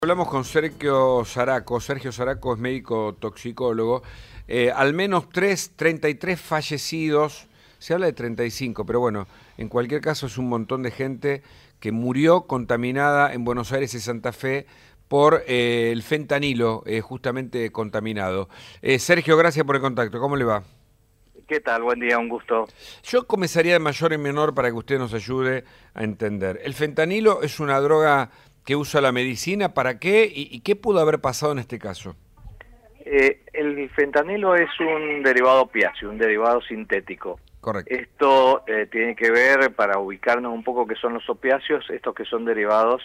Hablamos con Sergio Zaraco. Sergio Zaraco es médico toxicólogo. Al menos 33 fallecidos. Se habla de 35, pero bueno, en cualquier caso es un montón de gente que murió contaminada en Buenos Aires y Santa Fe por el fentanilo, justamente contaminado. Sergio, gracias por el contacto. ¿Cómo le va? ¿Qué tal? Buen día, un gusto. Yo comenzaría de mayor en menor para que usted nos ayude a entender. ¿El fentanilo es una droga que usa la medicina? ¿Para qué? ¿Y qué pudo haber pasado en este caso? El fentanilo es un derivado opiáceo, un derivado sintético. Correcto. Esto tiene que ver, para ubicarnos un poco qué son los opiáceos, estos que son derivados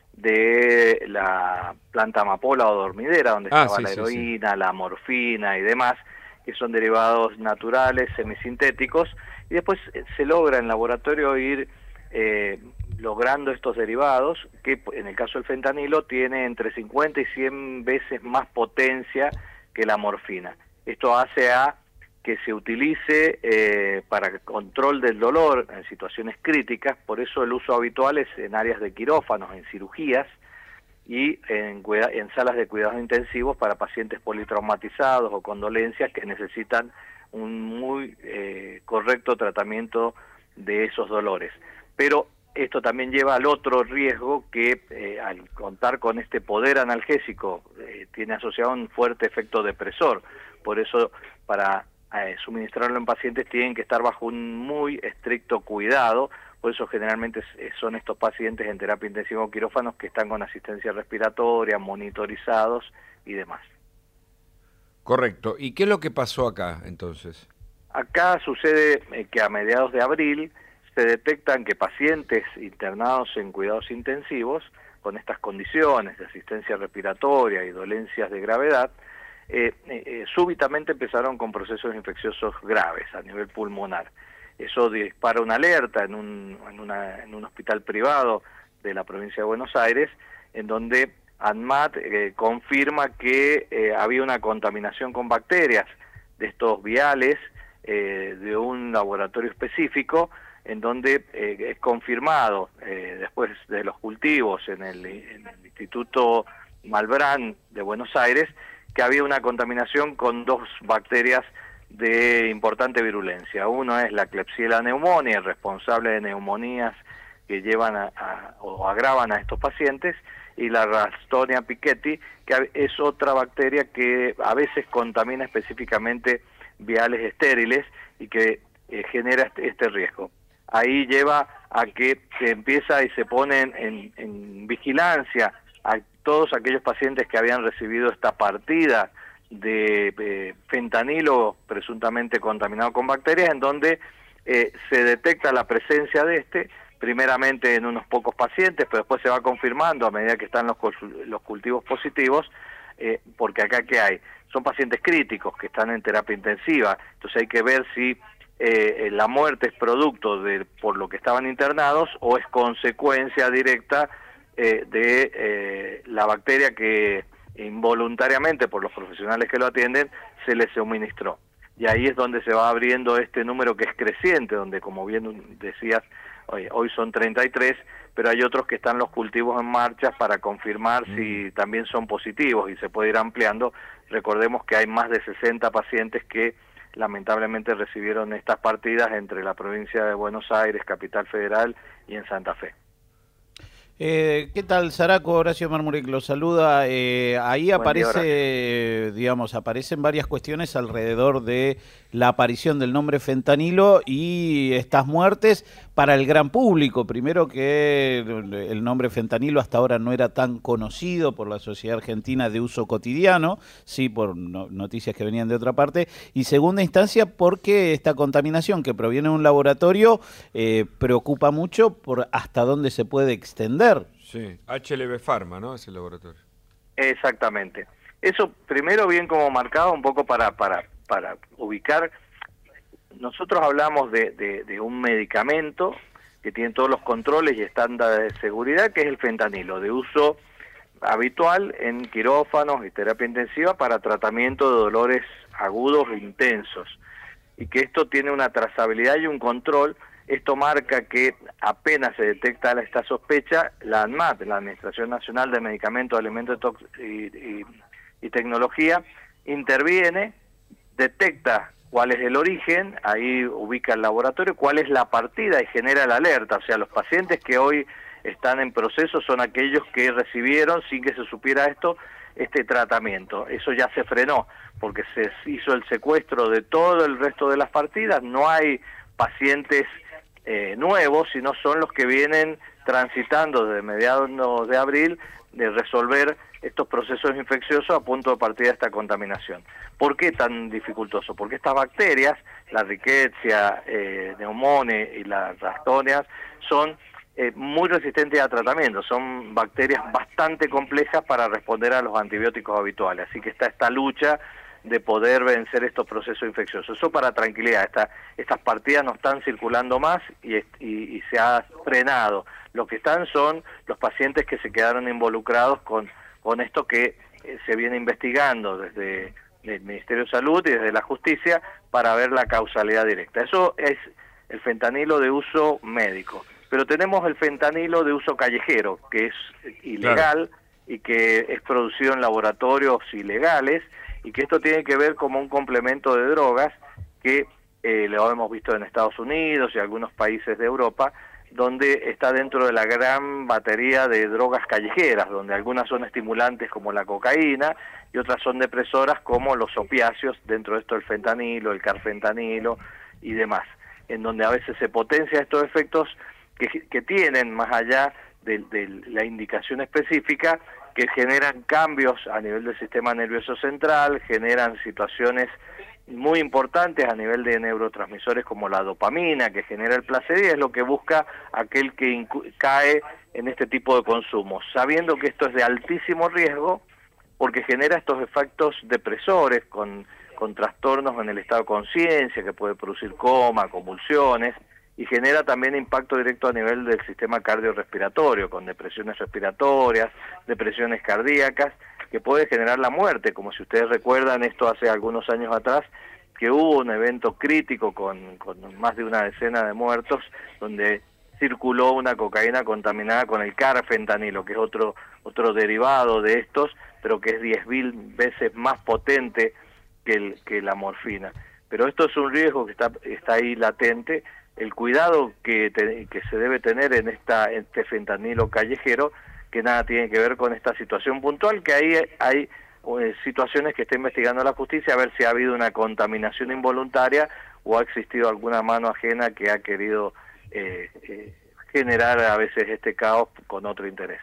de la planta amapola o dormidera, donde estaba Sí, la sí, sí. heroína, la morfina y demás, que son derivados naturales, semisintéticos, y después se logra en laboratorio ir logrando estos derivados, que en el caso del fentanilo tiene entre 50 y 100 veces más potencia que la morfina. Esto hace a que se utilice para control del dolor en situaciones críticas, por eso el uso habitual es en áreas de quirófanos, en cirugías y en salas de cuidados intensivos para pacientes politraumatizados o con dolencias que necesitan un muy correcto tratamiento de esos dolores. Pero esto también lleva al otro riesgo que al contar con este poder analgésico tiene asociado un fuerte efecto depresor. Por eso para suministrarlo en pacientes tienen que estar bajo un muy estricto cuidado. Por eso generalmente son estos pacientes en terapia intensiva o quirófanos que están con asistencia respiratoria, monitorizados y demás. Correcto. ¿Y qué es lo que pasó acá entonces? Acá sucede que a mediados de abril se detectan que pacientes internados en cuidados intensivos con estas condiciones de asistencia respiratoria y dolencias de gravedad, súbitamente empezaron con procesos infecciosos graves a nivel pulmonar. Eso dispara una alerta en un hospital privado de la provincia de Buenos Aires, en donde ANMAT confirma que había una contaminación con bacterias de estos viales de un laboratorio específico, en donde es confirmado después de los cultivos en el Instituto Malbrán de Buenos Aires que había una contaminación con dos bacterias de importante virulencia. Uno es la Klebsiella pneumoniae, responsable de neumonías que llevan o agravan a estos pacientes, y la Ralstonia piquetti, que es otra bacteria que a veces contamina específicamente viales estériles y que genera este riesgo. Ahí lleva a que se empieza y se ponen en vigilancia a todos aquellos pacientes que habían recibido esta partida de fentanilo presuntamente contaminado con bacterias, en donde se detecta la presencia de primeramente en unos pocos pacientes, pero después se va confirmando a medida que están los cultivos positivos, porque acá ¿qué hay? Son pacientes críticos que están en terapia intensiva, entonces hay que ver si la muerte es producto de por lo que estaban internados o es consecuencia directa de la bacteria que involuntariamente por los profesionales que lo atienden se les suministró. Y ahí es donde se va abriendo este número que es creciente, donde como bien decías, hoy son 33, pero hay otros que están los cultivos en marcha para confirmar si también son positivos y se puede ir ampliando. Recordemos que hay más de 60 pacientes que lamentablemente recibieron estas partidas entre la provincia de Buenos Aires, Capital Federal, y en Santa Fe. ¿Qué tal, Zaraco? Horacio Marmurek lo saluda. Ahí Buen día, Horacio. aparece, digamos, aparecen varias cuestiones alrededor de la aparición del nombre fentanilo y estas muertes para el gran público. Primero que el nombre fentanilo hasta ahora no era tan conocido por la sociedad argentina de uso cotidiano, sí por noticias que venían de otra parte. Y segunda instancia porque esta contaminación que proviene de un laboratorio preocupa mucho por hasta dónde se puede extender. Sí, HLB Pharma, ¿no? Es el laboratorio. Exactamente. Eso primero bien como marcado un poco para ubicar. Nosotros hablamos de un medicamento que tiene todos los controles y estándares de seguridad, que es el fentanilo, de uso habitual en quirófanos y terapia intensiva para tratamiento de dolores agudos e intensos, y que esto tiene una trazabilidad y un control Esto marca que apenas se detecta esta sospecha, la ANMAT, la Administración Nacional de Medicamentos, Alimentos y Tecnología, interviene, detecta cuál es el origen, ahí ubica el laboratorio, cuál es la partida y genera la alerta. O sea, los pacientes que hoy están en proceso son aquellos que recibieron, sin que se supiera esto, este tratamiento. Eso ya se frenó, porque se hizo el secuestro de todo el resto de las partidas, no hay pacientes nuevos, sino son los que vienen transitando desde mediados de abril de resolver estos procesos infecciosos a punto de partida de esta contaminación. ¿Por qué tan dificultoso? Porque estas bacterias, la Rickettsia, Pneumoniae y las Ralstonia, son muy resistentes a tratamiento, son bacterias bastante complejas para responder a los antibióticos habituales, así que está esta lucha de poder vencer estos procesos infecciosos. Eso para tranquilidad, estas partidas no están circulando más y se ha frenado. Lo que están son los pacientes que se quedaron involucrados con esto que se viene investigando desde el Ministerio de Salud y desde la Justicia para ver la causalidad directa. Eso es el fentanilo de uso médico. Pero tenemos el fentanilo de uso callejero, que es ilegal, claro, y que es producido en laboratorios ilegales, y que esto tiene que ver como un complemento de drogas que lo hemos visto en Estados Unidos y algunos países de Europa, donde está dentro de la gran batería de drogas callejeras, donde algunas son estimulantes como la cocaína y otras son depresoras como los opiáceos, dentro de esto el fentanilo, el carfentanilo y demás, en donde a veces se potencia estos efectos que tienen, más allá de la indicación específica, que generan cambios a nivel del sistema nervioso central, generan situaciones muy importantes a nivel de neurotransmisores como la dopamina, que genera el placer, y es lo que busca aquel que cae en este tipo de consumos, sabiendo que esto es de altísimo riesgo, porque genera estos efectos depresores con trastornos en el estado de conciencia, que puede producir coma, convulsiones, y genera también impacto directo a nivel del sistema cardiorrespiratorio, con depresiones respiratorias, depresiones cardíacas, que puede generar la muerte, como si ustedes recuerdan esto hace algunos años atrás, que hubo un evento crítico con más de una decena de muertos, donde circuló una cocaína contaminada con el carfentanilo, que es otro derivado de estos, pero que es 10.000 veces más potente que la morfina. Pero esto es un riesgo que está ahí latente. El cuidado que se debe tener en este fentanilo callejero, que nada tiene que ver con esta situación puntual, que ahí hay situaciones que está investigando la justicia a ver si ha habido una contaminación involuntaria o ha existido alguna mano ajena que ha querido generar a veces este caos con otro interés.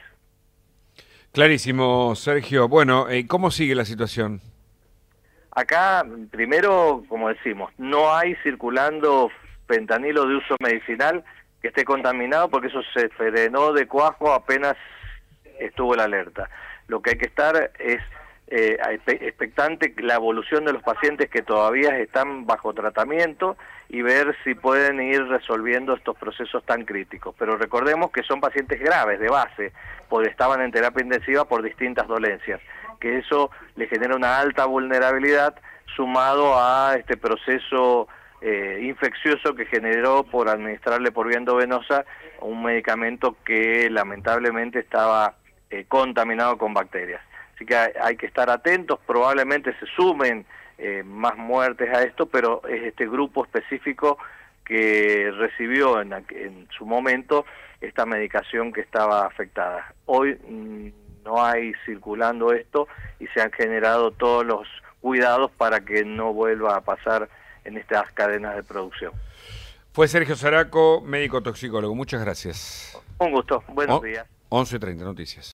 Clarísimo, Sergio. Bueno, ¿cómo sigue la situación? Acá, primero, como decimos, no hay circulando fentanilo de uso medicinal que esté contaminado, porque eso se frenó de cuajo apenas estuvo la alerta. Lo que hay que estar es expectante la evolución de los pacientes que todavía están bajo tratamiento y ver si pueden ir resolviendo estos procesos tan críticos. Pero recordemos que son pacientes graves de base, porque estaban en terapia intensiva por distintas dolencias, que eso le genera una alta vulnerabilidad sumado a este proceso infeccioso que generó por administrarle por vía endovenosa un medicamento que lamentablemente estaba contaminado con bacterias. Así que hay que estar atentos, probablemente se sumen más muertes a esto, pero es este grupo específico que recibió en su momento esta medicación que estaba afectada. Hoy no hay circulando esto y se han generado todos los cuidados para que no vuelva a pasar en estas cadenas de producción. Fue Sergio Saraco, médico toxicólogo. Muchas gracias. Un gusto. Buenos días. 11:30 Noticias.